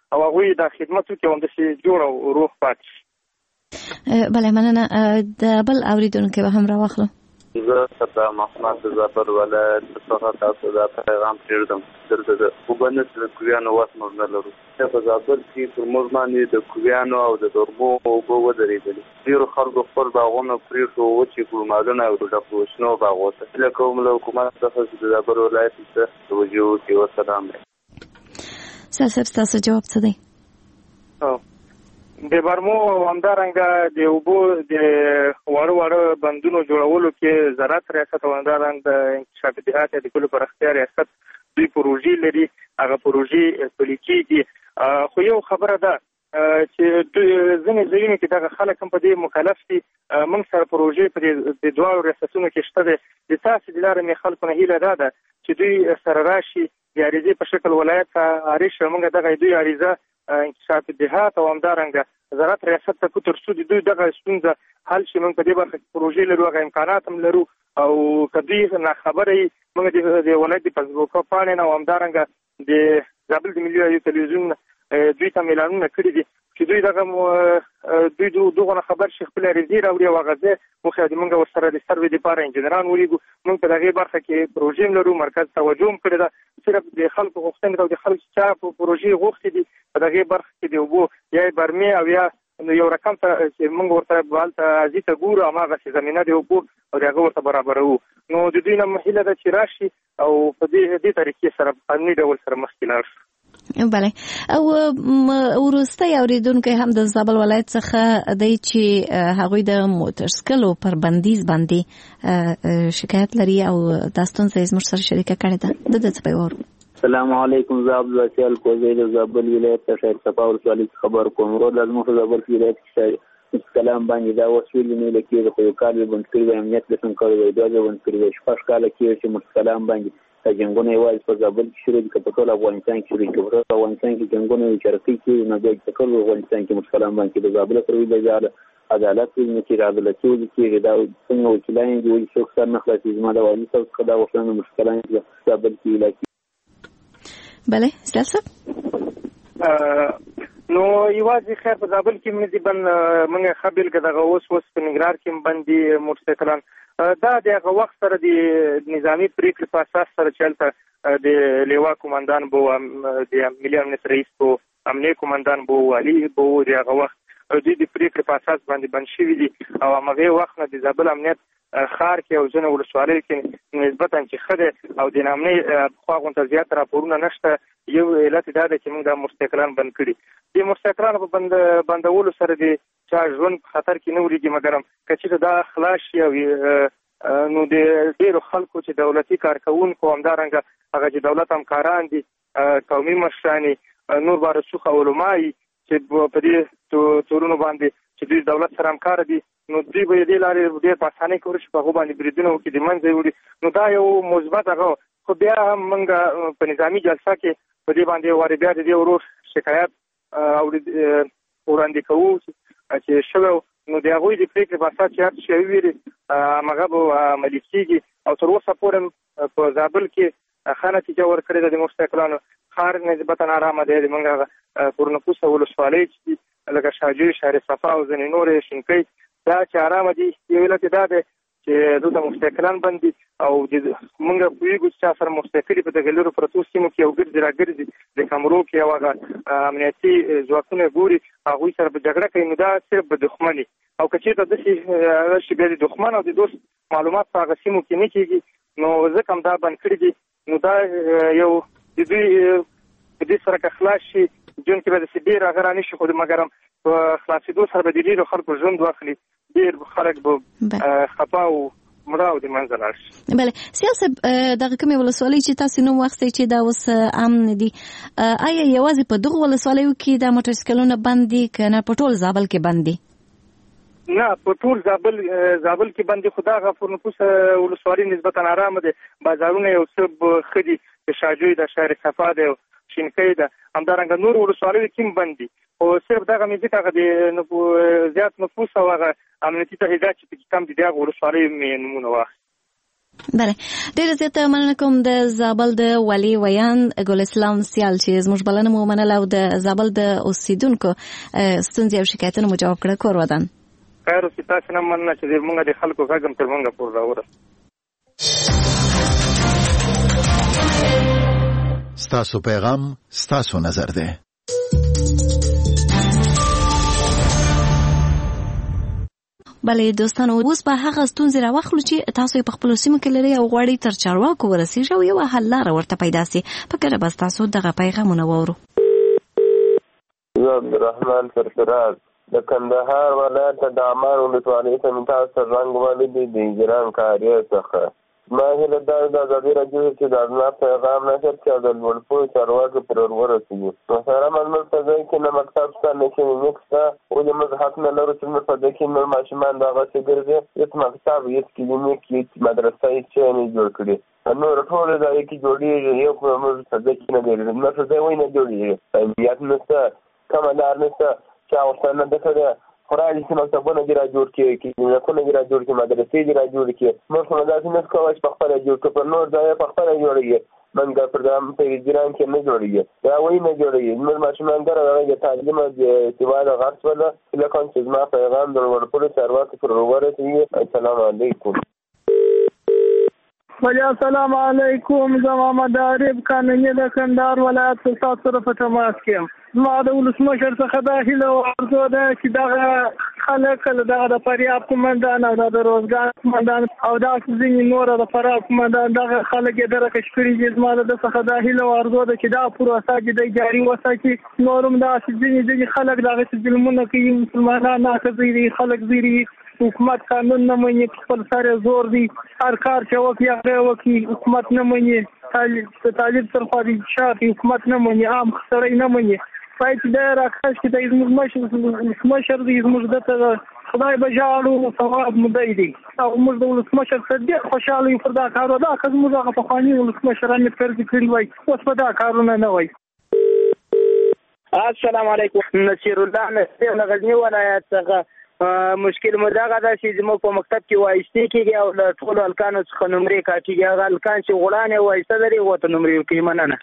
او هغوی دا خدمت وکړي او همداسې جوړ او روغ پاتې شي. بله مننه. د بل اورېدونکی به هم راواخلو. زه صدام محمد د زابل ولایت څخه تاسو دا پیغام پرېږدم. دلته د اوبه نشته، د کویانو وس موږ نه لرو. په زابل کې پر موږ باندې د کویانو او د درمو اوبه ودرېدلې. ډېرو خلکو خپل باغونه پرېښو، وچې کړو، مالونه او ډک کړو شنو باغو ته. هیله کوم له حکومت څخه چې د زابل ولایت ته توجه وکړي. وسلام. صاحب ستاسو جواب څه دی؟ د برمو همدارنګه د اوبو د واړه بندونو جوړولو کې زراعت ریاست او همدارنګه د انکشاف دیهات د کلي پراختیا ریاست دوی پروژې لري. هغه پروژې پلي کېږي. خو یو خبره ده چې ځینې ځایونو کې دغه خلک هم په دې مکلف دي. موږ سره پروژې په د دواړو ریاستونو کې شته دی. د تاسې د لارې مې خلکو نه هیله ده چې دوی سره راشي د عریضې په شکل ولایت ته عریض شي. موږ دغه دوی عریضه انکشاف دیهات او همدارنګه زراعت ریاست ته کو تر څو د دوی دغه ستونزه حل شي. موږ په دې برخه کې پروژې لرو، هغه امکانات هم لرو او که دوی ناخبره وي موږ د ولایت د فیسبوک پاڼې نه او همدارنګه د زابل د ملي رادیو تلویزیون دوی ته اعلانونه کړي دي چې دوی دغه خبر شي خپل عریضې راوړي او هغه ځای وښیي. موږ ورسره د سروې دپاره انجنیران ولیږو. موږ په دغې برخه کې پروژې لرو، مرکز توجه هم کړې ده. صرف د خلکو غوښتنې او د خلکو چا په پروژې غوښتې دي په دغې برخه کې د اوبو یا برمې او یا یو رقم ته چې موږ ورته هلته ازي ته ګورو، هماغسې زمینه د اوبو او د هغه ورته برابروو. نو د دوی نه هیله ده چې راشي او په دې طریقې سره په قانوني ډول سره مخکې لاړ شو. بله. او وروستی اورېدونکی هم د زابل ولایت څخه دی چې هغوی د موټر سکلو پر بندیز باندې شکایت لري او دا ستونزه یې زموږ سره شریکه کړې ده. د ده څه پیغام؟ السلام علیکم. زه عبدالواسع الکوزی د زابل ولایت څخه شهر صفا ولسوالۍ خبر کوم. ورو لازم په زابل ولایت کې کلام باندې دا وسویل نه لکه خو یو کال بند کړی و، امنیت لسم کړی و، دا بند کړی و. شپږ کال کې چې مستقلام باندې جنگونه یوازې په زابل کې شروع دي، په ټول افغانستان کې شروع دي. په افغانستان کې جنگونه چرخي کې نه دی، په ټول افغانستان کې مستقلام باندې د زابل سره ویل عدالت نه کې عدالت کې دا څنګه وکیلان دي ولې څوک سره نه خلاصي. زما د والي صاحب څخه دا وښنه مشکلان دي زابل کې علاقې. بله سلسله نو یوازې خیر په زابل کې مې دي بل موږ خبل کې دغه اوس په ننګرهار کې باندې موټرسایکلان دا د هغه وخت سره د نظامی پریکړې په اساس سره چلته د لیوا کمانډان بو د ملي امنیت رئیس بو امنیه کمانډان بو والی بو د هغه وخت دوی د پریکړې په اساس باندې بند شوي دي او هغه وخت نه د زابل امنیت خار کې او ځنه ولسوالۍ کې نسبتا چې خده او د نامنۍ خو غونډه زیات راپورونه نشته. یو علت دا ده چې موږ د موټرسایکلان بند کړي. د موټرسایکلانو په بندولو سره د چا ژوند په خطر کې نه ورېږي، مګر که دا خلاص شي او نو د ډېرو خلکو چې دولتي کارکوونکو همدارنګه هغه چې دولت همکاران دي، قومي مشران، نور بارسوخ علماء چې په دې تورونو باندې چې دوی دولت سره همکار دي، نو دوی به دې لارې ډېر په اسانۍ کولی شي په هغو باندې بریدونه وکړي، د منځه یې وړي. نو دا یو مثبت هغه خو بیا هم موږ په نظامي جلسه کې په دې باندې وارې بیا د دې ورور شکایت وړاندې کوو چې شوی نو د هغوی د پرېکړې په اساس چې هر څه وویلي هماغه به عملي کېږي. او تر اوسه پورې په زابل کې ښه نتیجه ورکړې ده. د موټرسایکلانو ښار نسبتا ارامه دی. د موږ پورنپوسه ولسوالۍ چې دي لکه شاجوی، شهر صفا او ځینې نورې شینکۍ دا چې ارامه دي. یو علت دا دی چې دلته موټرسایکلان بند دي او موږ پوهېږو چې چا سره موټرسایکلې په دغه لرو پرتو سیمو کې یو ګرځي راګرځي د کمرو کې او هغه امنیتي ځواکونه ګوري، هغوی سره په جګړه کوي. نو دا صرف به دښمني او که چېرته داسې شي بیا د دښمن او د دوست معلومات په هغه سیمو کې نه کېږي، نو ځکه هم دا بند کړي دي. نو دا یو د دوی په دې سره که خلاص شي ژوند کې به داسې ډېر هغه رانشي، خو مګر هم په خلاصېدو سره به د ډېرو خلکو ژوند واخلي، ډېر خلک به خفه او مړه او د منځه لاړ شي. بله سیاسب دغه کومې ولسوالۍ چې تاسې نوم واخیستی چې دا اوس امن دي، آیا یوازې په دغو ولسوالیو کې دا موټرسایکلونه بند دي که نه په ټول زابل کې بند دي؟ نه، په ټول زابل کې بند دي، خو دغه پورنپوسه ولسوالۍ نسبتا ارامه دي. بازارونه یو څه ښه دي، د شاجوی د شهر صفا دی، شینکۍ ده، همدارنګه نور ولسوالیو کې هم بند دي. خو صرف دغه مې ځکه هغه د زیات نفوس او هغه امنیتي تهدیدات چې پکې کم دي د هغو ولسوالیو مې نومونه واخلي. بله ډېر زیاته مننه کوم د زابل د والي ویان ګل اسلام سیال چې زموږ بلنه مو منله او د زابل د اوسیدونکو ستونزې او شکایتونه مو جواب کړه. کور ودان خیر اوسې. تاسو نه مننه چې موږ د خلکو غږ هم تر موږ پورې راورسېد. ستاسو پیغام ستاسو نظر دی. بله دوستانو اوس به هغه ستونزې راواخلو چې تاسو په خپلو سیمو کې لرئ او غواړئ تر چارواکو ورسیږئ او یوه حل لاره ورته پیدا سي. په ګډه به ستاسو دغه پیغامونه واورو. زه عبدالرحمن سرفراز د کندهار ولایت د عمان ولسوالۍ څخه تاسو ته زنګ وهلی دی د اجرام کاریه څخه. ما هیله دا ده د ازادي راډیو چې د زما پیغام نشر چې د لوړپوړو چارواکو پرې ورسېږي. محترم زموږ په ځای کې نه مکتب شته نه کلینیک شته، ولې موږ حق نه لرو چې موږ په ځای کې نور ماشومان دغسې ګرځي. هېڅ مکتب هېڅ کلینیک هېڅ مدرسه هېڅ شی نه جوړ کړي. نور ټول ځای کې جوړېږي، یو خو موږ په ځای کې نه ګرځي، موږ په ځای نه جوړېږي. امنیت نشته، کومه لار نشته، چا ورته نه ده کړې. خورالي چې مکتبونه دې را جوړ کړي، کلینیکونه دې را جوړ کړي، مدرسې دې را جوړ کړي. موږ خو داسې نه کولی چې په خپله جوړ کړو، پر نور ځای په خپله جوړېږي. موږ په ایران کې نه جوړېږي، دا وایي نه جوړېږي. زموږ ماشومان دغه د تعلیم او د سواده غرض شوله. هیله کوم چې زما پیغام د لوړپوړو چارواکو پورې ورسېږي. السلام علیکم. السلام علیکم. زه محمد عارف قانوني د کندهار ولایت تاسو سره په تماس کې یم. ما د ولسمشر څخه دا هیله او ارزو ده چې دغه خلک دغه د فریاب قومندان او د روزګار قومندان او دا ځینې نور د فریاب قومندان دغه خلک یې درکش کړي دي. زما د څخه دا هیله او ارزو ده چې دا پروسه چې دی جاري وساتي. نور هم داسې ځینې خلک دغسې ظلمونه کوي، مسلمانان ناښځي دي، خلک زیري، حکومت قانون نه مني، خپل سر زور دی، هر کار چې وکړي هغه وکړي، حکومت نه مني، طالب ترخوا دي شاف حکومت نه مني، عام سړی نه مني. باید چې دا راکاش چې دی زموږ ولسمشر دی، زموږ دته خدای به ژاړو ثواب مو دی دی او موږ د ولسمشر سره ډېر خوشحاله یو پر دا کار. دا که زموږ هغه پخواني ولسمشران یې فرض کړي وای، اوس په دا کارونه نه وای. السلام علیکم. نصیر الله نصیر له غزني ولایت څخه. مشکل مو دغه ده چې زموږ په مکتب کې وایستې کېږي او له ټولو هلکانو څخه نمرې کاټېږي. هغه هلکان چې غړانې وایسته لري هغو ته نمرې ورکوي. مننه.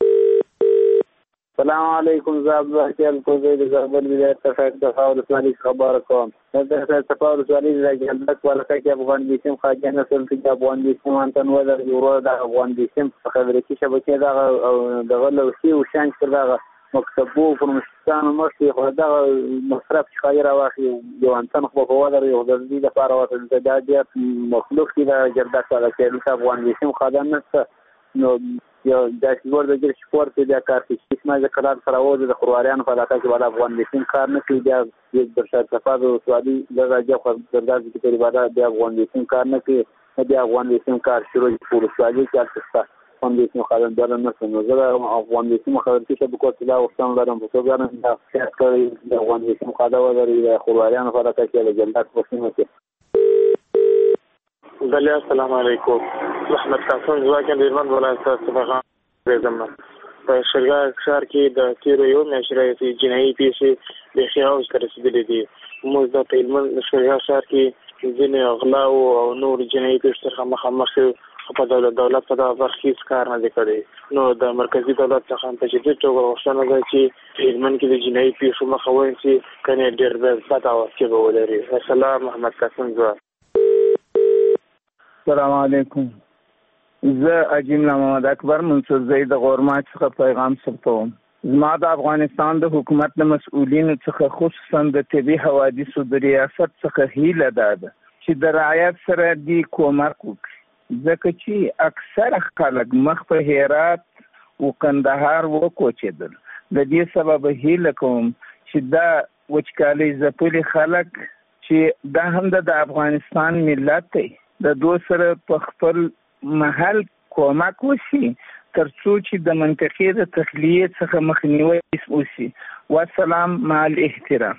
السلام علیکم. زه عبدالله الکوزی د زابل ولایت څخه صفا ولسوالۍ خبره کوم. د صفا ولسوالۍ د جلدک ولکه کې افغان بیسیم خواجه نسل کې افغان بیسیم انتن ولر یورو د افغان بیسیم خبرې شبکې دغه لوسي او شانچ پر دغه مکتبو پرمشتان مشي خو دغه مصرف خیر واخی یو انسان خو په ودر یو د دې لپاره وته د دې مخلوق کې د جلدک ولکه د افغان بیسیم خدای نشته. نو یو د سپورت د سپورت د کار کې اسمه د قرار سره وځي د خرواريانو په علاقه کې ولا افغان بیسیم کار نه کوي. د برشاد صفاده سوادي دغه جوخه درداز کې تقریبا د افغان بیسیم کار نه کوي. د افغان بیسیم کار شروع په سوادي کې تاسو افغان بیسیم خدای دره نه سمو زه افغان بیسیم خبرې چې په کوټه دا وختم لرم په توګه نه د افغان بیسیم خدای ولري د خرواريانو په علاقه کې د جلدک وسیمه کې. بله السلام علیکم. محمد قاسم ځواکن د هلمند ولایت څخه راځم. په شرګا ښار کې د تیرو یو میاشت راهیسې جنایي پیسې بیخي اوج ته رسېدلې دي. موږ د هلمند شرګا ښار کې ځینې غلاو او نور جنایي پیسې سره مخامخ یو، په دولت په دغه برخه هېڅ کار نه دی کړی. نو د مرکزي دولت څخه په جدي توګه غوښتنه ده چې هلمند کې د جنایي پیسو مخه ونیسي، کنې ډېر بد عواقب به ولري. السلام. محمد قاسم ځواک. السلام علیکم. زه اجیم محمد اکبر منصور زید غورماچ څخه پیغام ثبتوم. زما د افغانستان د حکومت د مسؤلینو څخه خصوصا د طبي حوادثو د ریاست څخه هیله ده چې د رعایت سره دی کومک وکړي، ځکه چې اکثر خلک مخ په هرات او کندهار وکوچېدل. د دې سبب هیله کوم چې دا وچکالۍ ځپلي خلک چې دا هم د افغانستان ملت دی د دوه سره په خپل محل کومک وشي ترڅو چې د منطقې د تخلیې څخه مخنیوی وشي. والسلام مع الاحترام.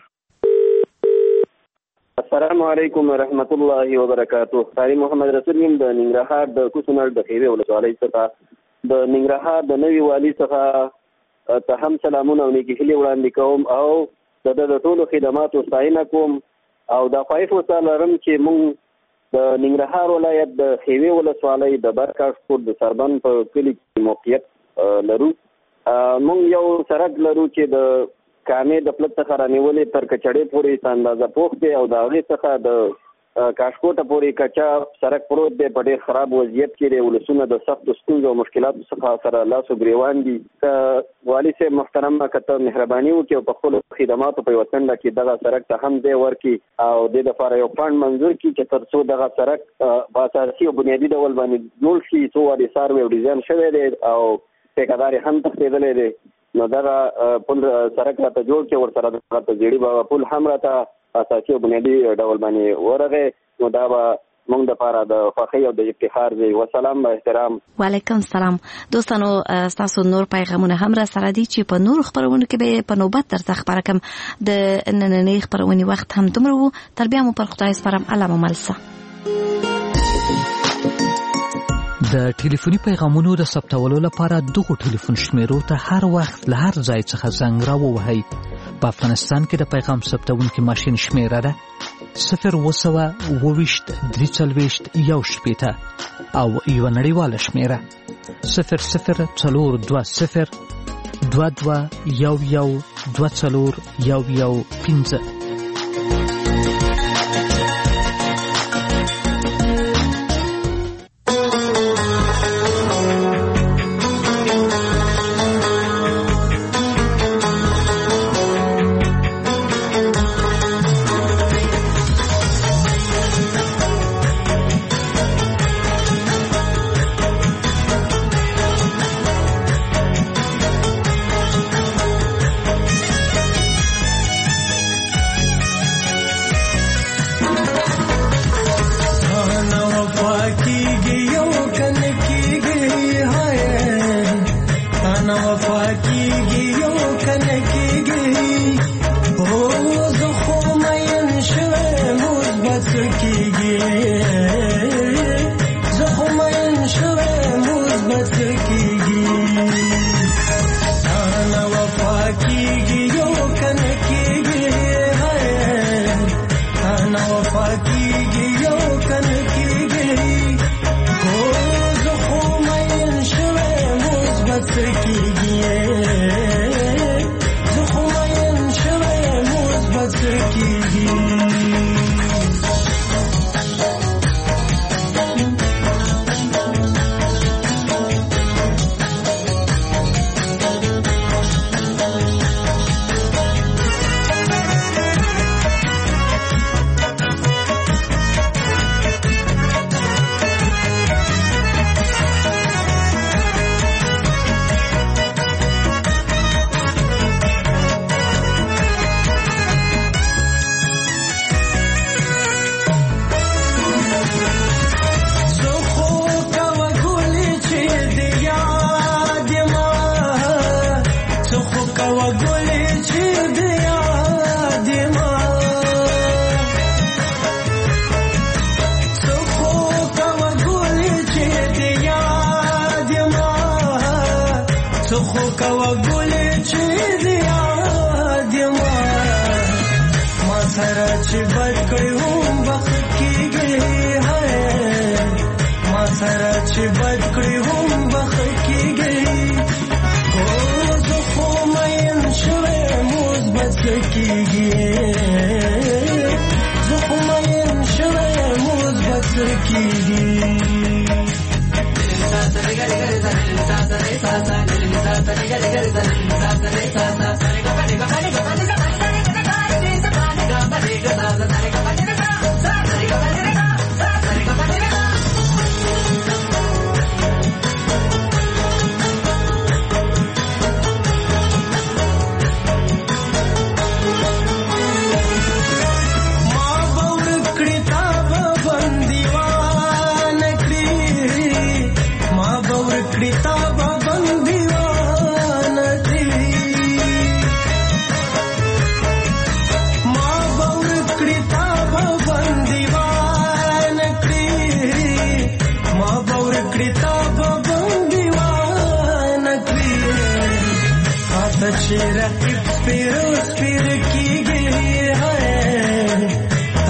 السلام علیکم ورحمت الله وبرکاته. قاری محمد رسول یم د ننګرهار د کوڅنړ د خیوه ولسوالۍ څخه. د ننګرهار د نوي والي څخه ته هم سلامونه او نیکې هیلې وړاندې کوم او د ټولو خدماتو ستاینه کوم او دا خواهش ورته لرم چې موږ د ننګرهار ولایت د خیوې ولسوالۍ د برکاشپور د سربند په کلي کې موقعیت لرو. موږ یو سړک لرو چې د کامې د پلت څخه رانیولې تر کچړې پورې اندازه پوخ دی او د هغې څخه د کاشکوټه پورې کچا سړک پروت دی. په ډېر خراب وضعیت کې دی. ولسونه د سختو ستونزو او مشکلاتو څخه سره لاس و ګریوان دي. والي صاحب محترم که ته مهرباني وکړي او په خپلو خدماتو په یوه ټنډه کې دغه سړک ته هم ځای ورکړي او دې دپاره یو فنډ منظور کړي چې تر څو دغه سړک په اساسي او بنیادي ډول باندې جوړ شي. څو وارې سروې او ډیزاین شوی دی او ټیکهدار یې هم تښتېدلی دی. نو دغه پل سړک راته جوړ کړي، ورسره دغه زیړي بابا پل هم راته اساسي او بنیادي ډول باندې ورغی. نو دا به موږ دپاره د خوښۍ او د افتخار دی. وسلام و احترام. وعلیکم السلام. دوستانو ستاسو نور پیغامونه هم را سره دي چې په نور خبرونو کې به په نوبت درته خبره کوم. د نننۍ خبرونې وخت هم دومره و. تر بیا مو پر خدای سپارم. الله مو ملسه. د ټلیفوني پیغامونو د ثبتولو لپاره دغو ټلیفون شمیرو ته هر وخت له هر ځای څخه زنګ راووهئ. په افغانستان کې د پیغام ثبتونکي ماشین شمیره ده 0202341 او یو نړیواله شمیره 002022112415.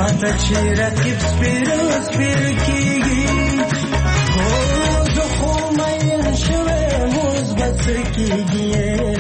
ماته چې رقیب سپیر کېږي خو زه خو مین شوی اوس به څه کېږي